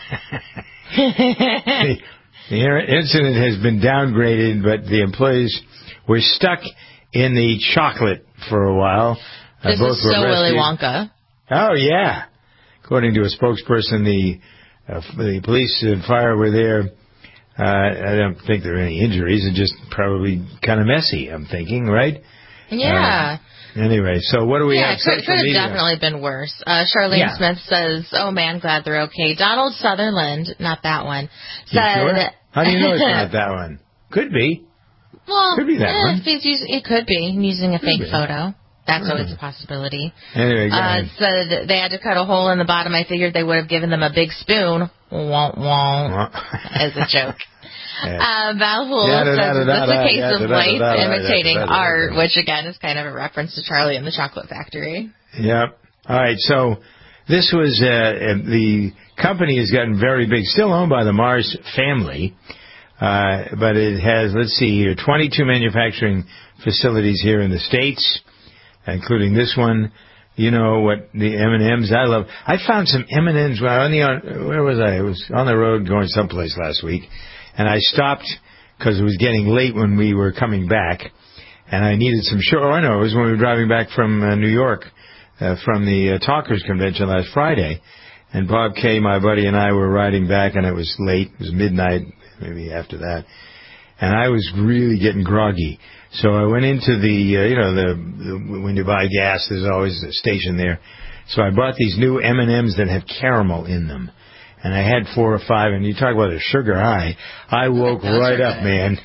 the, the incident has been downgraded, but the employees were stuck in the chocolate for a while. Uh, This both is were so Willy rescued. Wonka. Oh, yeah. According to a spokesperson, the uh, the police and fire were there. Uh, I don't think there are any injuries. It's just probably kind of messy, I'm thinking, right? Yeah. Uh, anyway, so what do we yeah, have? it could, Social could have media. definitely been worse. Uh, Charlene Yeah. Smith says, oh, man, glad they're okay. Donald Sutherland, not that one, You said... sure? How do you know it's not that one? Could be. Well, Could be that eh, one. if he's using, it could be. I'm using a fake be. photo. That's Hmm. always a possibility. Anyway, go Uh, ahead. said they had to cut a hole in the bottom. I figured they would have given them a big spoon. Won't, won't. As a joke. Uh, Val Hool Yeah, da, says da, da, it's a da, case yeah, of da, da, life da, da, imitating da, da, da, da, art, da. which again is kind of a reference to Charlie and the Chocolate Factory. Yep. All right. So this was uh, uh, the company has gotten very big, still owned by the Mars family, uh, but it has, let's see here, twenty-two manufacturing facilities here in the States, including this one. You know what, the M and M's I love. I found some M and M's when I was on, where was I? I was on the road going someplace last week, and I stopped because it was getting late when we were coming back, and I needed some sugar. Oh, I know, it was when we were driving back from uh, New York uh, from the uh, Talkers Convention last Friday, and Bob Kay, my buddy, and I were riding back, and it was late. It was midnight, maybe after that, and I was really getting groggy. So I went into the, uh, you know, the, the when you buy gas, there's always a station there. So I bought these new M and M's that have caramel in them. And I had four or five, and you talk about a sugar high. I woke right up, man.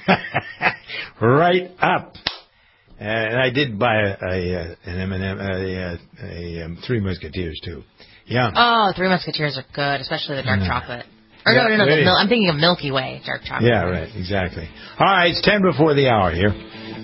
Right up. And I did buy a, a, an M and M, a, a, a um, Three Musketeers, too. Yum. Oh, Three Musketeers are good, especially the dark Mm. chocolate. Or Yeah, no, no, no, the really. mil- I'm thinking of Milky Way dark chocolate. Yeah, right, exactly. All right, it's ten before the hour here.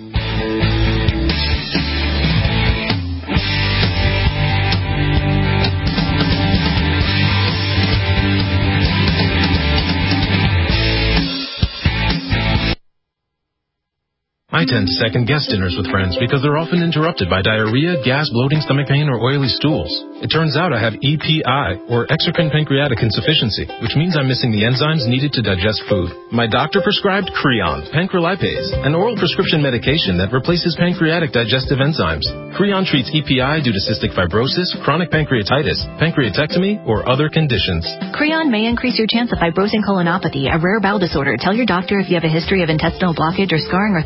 I tend to second guess dinners with friends because they're often interrupted by diarrhea, gas, bloating, stomach pain, or oily stools. It turns out I have E P I, or exocrine pancreatic insufficiency, which means I'm missing the enzymes needed to digest food. My doctor prescribed Creon, pancrelipase, an oral prescription medication that replaces pancreatic digestive enzymes. Creon treats E P I due to cystic fibrosis, chronic pancreatitis, pancreatectomy, or other conditions. Creon may increase your chance of fibrosing colonopathy, a rare bowel disorder. Tell your doctor if you have a history of intestinal blockage or scarring or thickening of your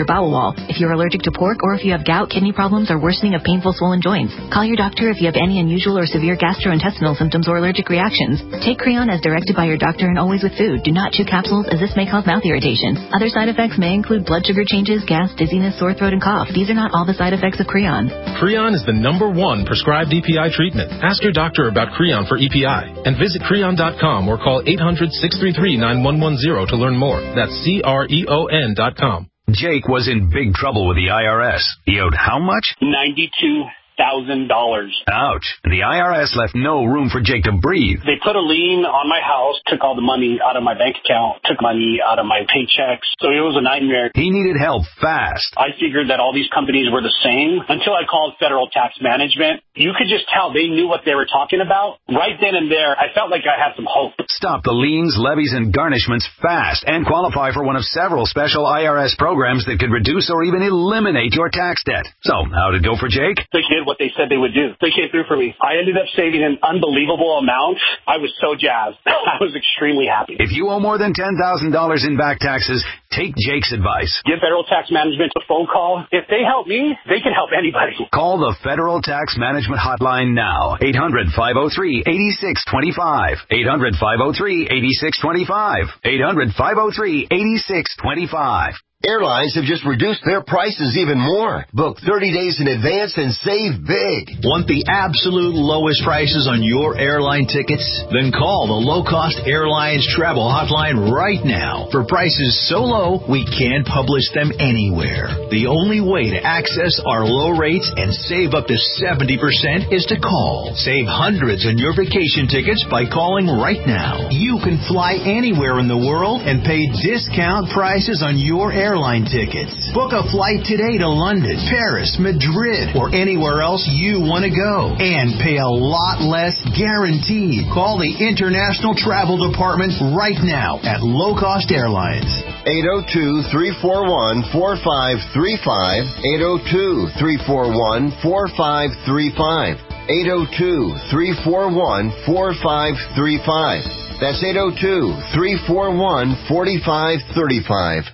your bowel wall. If you're allergic to pork or if you have gout, kidney problems, or worsening of painful swollen joints, call your doctor if you have any unusual or severe gastrointestinal symptoms or allergic reactions. Take Creon as directed by your doctor and always with food. Do not chew capsules as this may cause mouth irritation. Other side effects may include blood sugar changes, gas, dizziness, sore throat, and cough. These are not all the side effects of Creon. Creon is the number one prescribed E P I treatment. Ask your doctor about Creon for E P I and visit creon dot com or call eight hundred, six three three, nine one one zero to learn more. That's C R E O N dot com. Jake was in big trouble with the I R S. He owed how much? ninety-two thousand dollars. Ouch. The I R S left no room for Jake to breathe. They put a lien on my house, took all the money out of my bank account, took money out of my paychecks. So it was a nightmare. He needed help fast. I figured that all these companies were the same until I called Federal Tax Management. You could just tell they knew what they were talking about. Right then and there, I felt like I had some hope. Stop the liens, levies, and garnishments fast and qualify for one of several special I R S programs that could reduce or even eliminate your tax debt. So, how'd it go for Jake? They did what they said they would do. They came through for me. I ended up saving an unbelievable amount. I was so jazzed. I was extremely happy. If you owe more than ten thousand dollars in back taxes, take Jake's advice. Give Federal Tax Management a phone call. If they help me, they can help anybody. Call the Federal Tax Management Hotline now. eight hundred, five oh three, eight six two five. eight hundred, five oh three, eight six two five. eight hundred, five oh three, eight six two five. Airlines have just reduced their prices even more. Book thirty days in advance and save big. Want the absolute lowest prices on your airline tickets? Then call the Low Cost Airlines Travel Hotline right now. For prices so low, we can't publish them anywhere. The only way to access our low rates and save up to seventy percent is to call. Save hundreds on your vacation tickets by calling right now. You can fly anywhere in the world and pay discount prices on your airline airline tickets. Book a flight today to London, Paris, Madrid, or anywhere else you want to go. And pay a lot less guaranteed. Call the International Travel Department right now at Low Cost Airlines. eight oh two, three four one, four five three five. eight oh two, three four one, four five three five. eight oh two, three four one, four five three five. That's eight oh two, three four one, four five three five.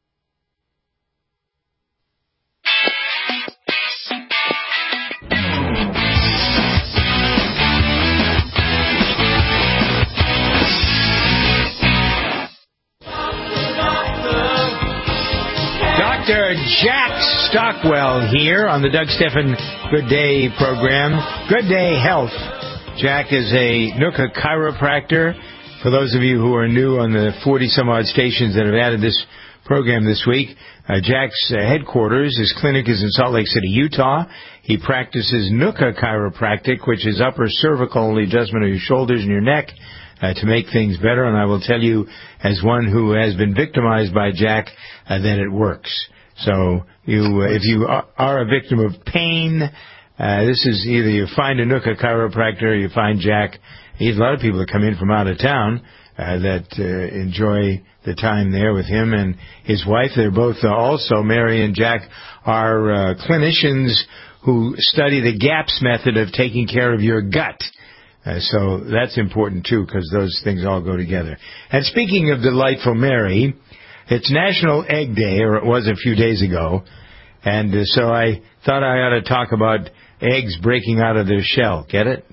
Doctor Jack Stockwell here on the Doug Stephan Good Day program. Good Day Health. Jack is a Nooka chiropractor. For those of you who are new on the forty-some-odd stations that have added this program this week, uh, Jack's uh, headquarters, his clinic is in Salt Lake City, Utah. He practices Nooka chiropractic, which is upper cervical adjustment of your shoulders and your neck uh, to make things better. And I will tell you, as one who has been victimized by Jack, uh, that it works. So you, uh, if you are, are a victim of pain, uh, this is either you find a Nooka chiropractor or you find Jack. He's a lot of people that come in from out of town uh, that uh, enjoy the time there with him and his wife. They're both uh, also, Mary and Jack, are uh, clinicians who study the GAPS method of taking care of your gut. Uh, so that's important, too, because those things all go together. And speaking of delightful Mary, it's National Egg Day, or it was a few days ago, and uh, so I thought I ought to talk about eggs breaking out of their shell. Get it?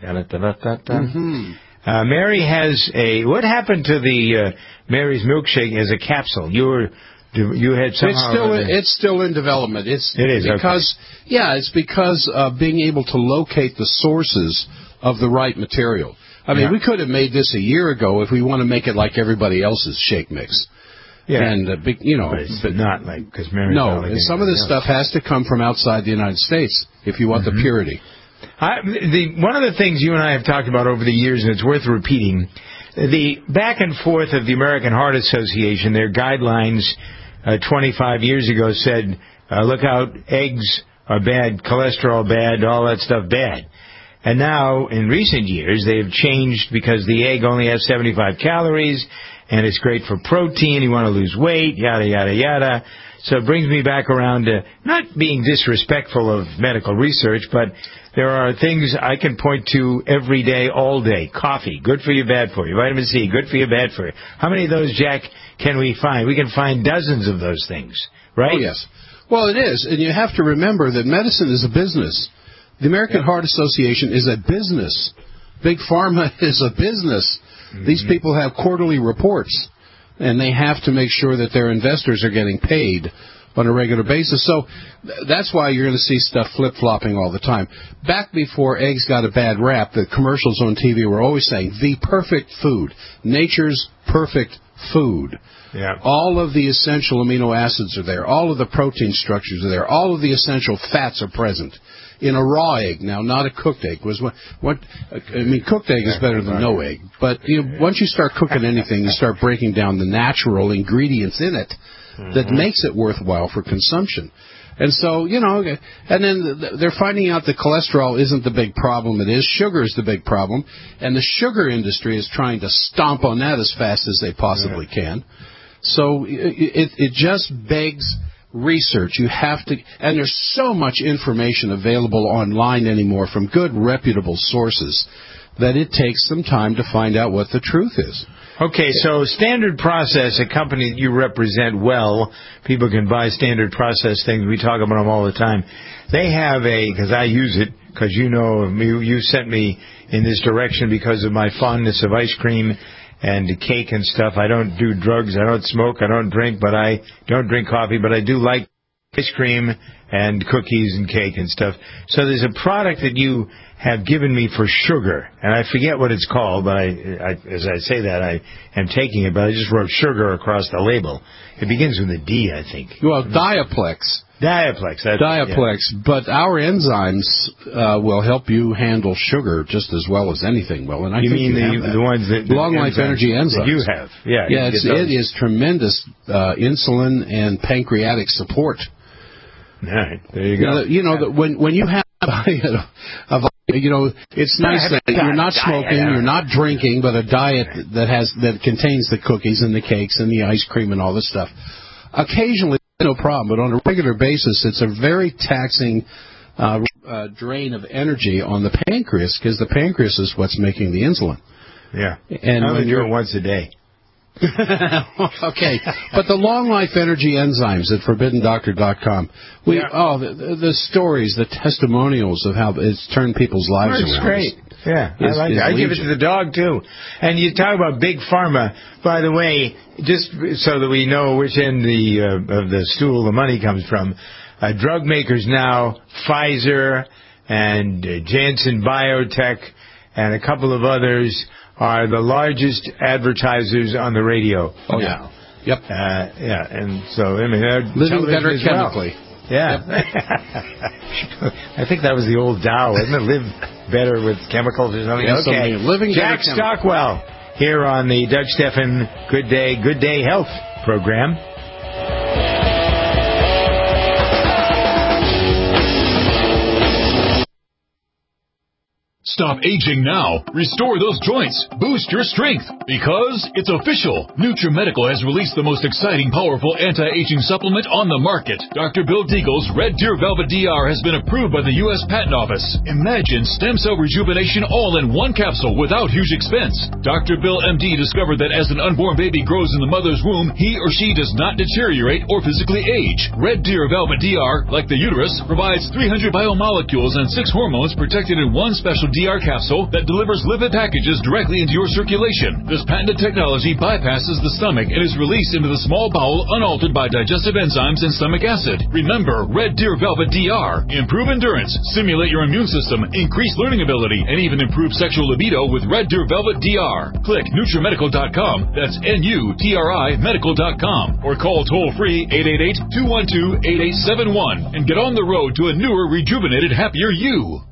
Mm-hmm. Uh, Mary has a... What happened to the uh, Mary's milkshake as a capsule? You were... You had somehow... It's still, in, it's still in development. It's it is, because, okay. Yeah, it's because of being able to locate the sources of the right material. I mean, yeah. we could have made this a year ago if we want to make it like everybody else's shake mix. Yeah. And, uh, big, you know... But it's but not like... Because Mary's No, and some of this stuff has to come from outside the United States if you want mm-hmm. the purity. I, the, one of the things you and I have talked about over the years, and it's worth repeating, the back and forth of the American Heart Association, their guidelines uh, twenty-five years ago said, uh, look out, eggs are bad, cholesterol bad, all that stuff bad. And now, in recent years, they have changed because the egg only has seventy-five calories, and it's great for protein, you want to lose weight, yada, yada, yada. So it brings me back around to not being disrespectful of medical research, but there are things I can point to every day, all day. Coffee, good for you, bad for you. Vitamin C, good for you, bad for you. How many of those, Jack, can we find? We can find dozens of those things, right? Oh, yes. Well, it is, and you have to remember that medicine is a business. The American Heart Association is a business. Big Pharma is a business. Mm-hmm. These people have quarterly reports, and they have to make sure that their investors are getting paid on a regular basis. So that's why you're going to see stuff flip-flopping all the time. Back before eggs got a bad rap, the commercials on T V were always saying, the perfect food, nature's perfect food. Yeah. All of the essential amino acids are there. All of the protein structures are there. All of the essential fats are present in a raw egg. Now, not a cooked egg. Was what? What? I mean, cooked egg is better than no egg. But you know, once you start cooking anything, you start breaking down the natural ingredients in it that mm-hmm. makes it worthwhile for consumption. And so, you know, and then they're finding out that cholesterol isn't the big problem. It is. Sugar is the big problem. And the sugar industry is trying to stomp on that as fast as they possibly yeah. can. So it, it, it just begs research. You have to, and there's so much information available online anymore from good, reputable sources that it takes some time to find out what the truth is. Okay, so Standard Process, a company that you represent well, people can buy Standard Process things. We talk about them all the time. They have a, because I use it, because you know, you, you sent me in this direction because of my fondness of ice cream and cake and stuff. I don't do drugs, I don't smoke, I don't drink, but I don't drink coffee, but I do like ice cream and cookies and cake and stuff. So there's a product that you have given me for sugar, and I forget what it's called, but I, I, as I say that, I am taking it, but I just wrote sugar across the label. It begins with a D, I think. Well, Diaplex. Diaplex. That, Diaplex, yeah. But our enzymes uh, will help you handle sugar just as well as anything will. And I you think mean you the, have the ones that... The Long Life Energy enzymes. You have, yeah. Yeah, it's, it is tremendous uh, insulin and pancreatic support. All right, there you go. You know, you know when, when you have... You know, a, you know, it's nice that you're not smoking, you're not drinking, but a diet that has that contains the cookies and the cakes and the ice cream and all this stuff. Occasionally, no problem, but on a regular basis, it's a very taxing uh, uh, drain of energy on the pancreas because the pancreas is what's making the insulin. Yeah, and I only when do you're it once a day. Okay, but the Long Life Energy enzymes at forbidden doctor dot com. We yeah. oh the, the stories, the testimonials of how it's turned people's lives That's around. Great. Yeah, is, I like it. I give it to the dog too. And you talk about big pharma. By the way, just so that we know which end the uh, of the stool the money comes from, uh, drug makers now, Pfizer and uh, Janssen Biotech and a couple of others are the largest advertisers on the radio. Oh, now. yeah. Yep. Uh, yeah, and so, I mean, they're living better chemically. Well. Yeah. Yep. I think that was the old Dow, isn't it? Live better with chemicals or something. Yeah, okay. Something. Living Jack better Stockwell here on the Doug Stephan Good Day, Good Day Health program. Stop aging now. Restore those joints. Boost your strength. Because it's official. NutriMedical has released the most exciting, powerful anti-aging supplement on the market. Doctor Bill Deagle's Red Deer Velvet D R has been approved by the U S Patent Office. Imagine stem cell rejuvenation all in one capsule without huge expense. Doctor Bill M D discovered that as an unborn baby grows in the mother's womb, he or she does not deteriorate or physically age. Red Deer Velvet D R, like the uterus, provides three hundred biomolecules and six hormones protected in one special D R capsule that delivers lipid packages directly into your circulation. This patented technology bypasses the stomach and is released into the small bowel unaltered by digestive enzymes and stomach acid. Remember, Red Deer Velvet D R. Improve endurance, stimulate your immune system, increase learning ability, and even improve sexual libido with Red Deer Velvet D R. Click NutriMedical dot com, that's N U T R I medical dot com, or call toll-free eight eight eight, two one two, eight eight seven one and get on the road to a newer, rejuvenated, happier you.